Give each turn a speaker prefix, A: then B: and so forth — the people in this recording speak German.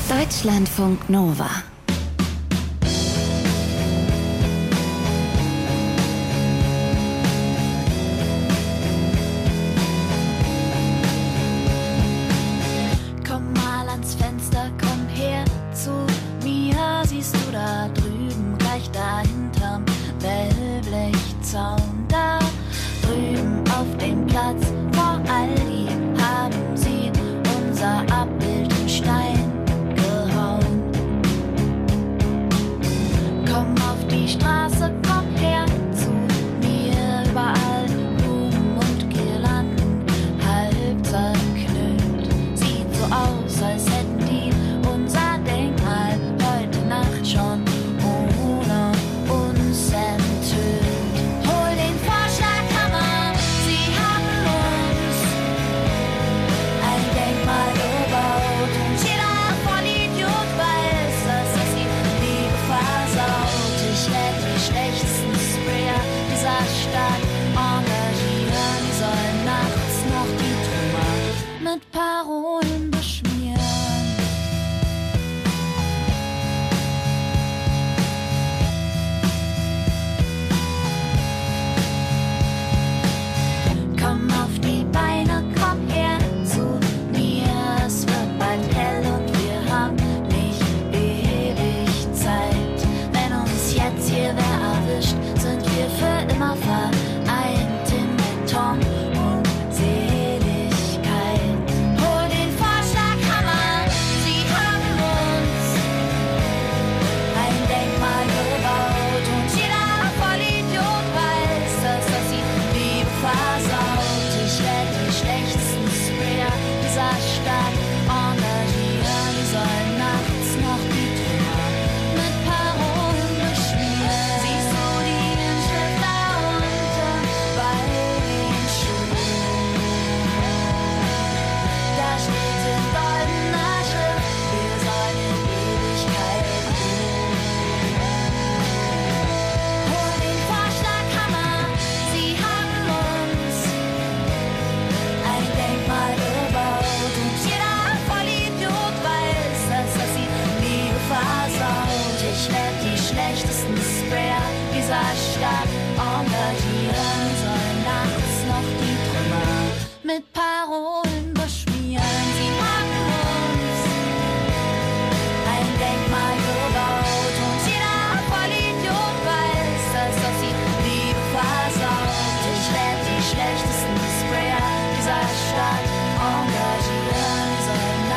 A: Deutschlandfunk Nova.
B: Komm mal ans Fenster, komm her zu mir. Siehst du da drüben, gleich dahinterm Wellblechzaun? Da drüben auf dem Platz vor Aldi haben sie unser Abbild in Stein gehauen. Komm auf die Straße, komm her zu mir. Überall Blumen und Girlanden, halb zerknüllt. Sieht so aus, als hätten die unser Denkmal heute Nacht schon ohne uns enthüllt. Hol den Vorschlaghammer, sie haben uns ein Denkmal gebaut. Und jeder Vollidiot weiß, dass es ihm die versaut. Ich werde die schlechtesten Sprayer dieser Stadt engagieren. Die sollen nachts noch die Trümmer mit Parolen beschmieren.